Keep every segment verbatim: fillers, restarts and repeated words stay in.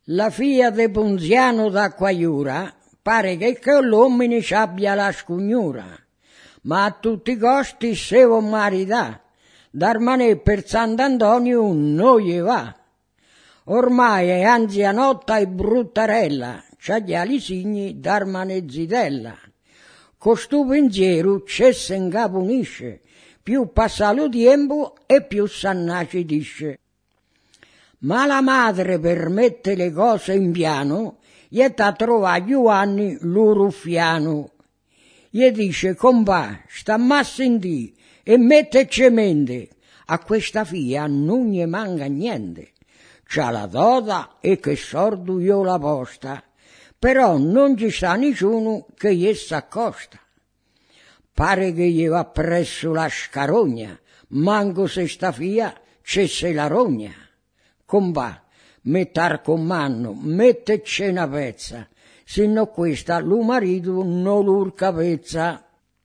La figlia de Ponziano d'Acquaiura pare che quell'uomo ci abbia la scugnura, ma a tutti i costi se vuol marità, d'Armanè per Sant'Antonio non gli va. Ormai è anzianotta e bruttarella, c'ha gli ali signi d'Armanè zitella. Costu pensiero c'è se incapunisce, più passa lo tempo e più s'annacidisce. Ma la madre, per mettere le cose in piano, gli è da trovare Giovanni lo ruffiano. Gli dice: compà, sta a sentì e mette cemente, a questa figlia non gli manca niente. C'ha la dota e che sordo io la posta, però non ci sta nessuno che gli s'accosta. Pare che gli va presso la scarogna, manco se sta figlia c'è se la rogna. Compà, mettar comando, mettece una pezza, se no questa lo marito non l'urca pezza.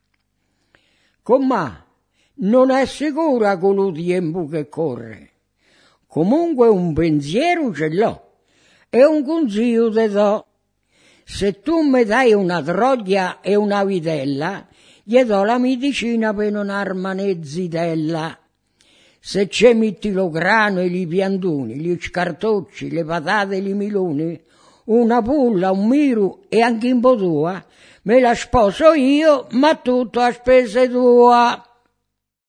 Com'è? Non è sicura con lo tempo che corre. Comunque un pensiero ce l'ho e un consiglio te do. Se tu mi dai una droglia e una vitella, gli do la medicina per non armane zitella. Se c'è metti lo grano e i piantoni, gli scartocci, le patate e i miloni, una pulla, un miru e anche un po' tua, me la sposo io, ma tutto a spese tua.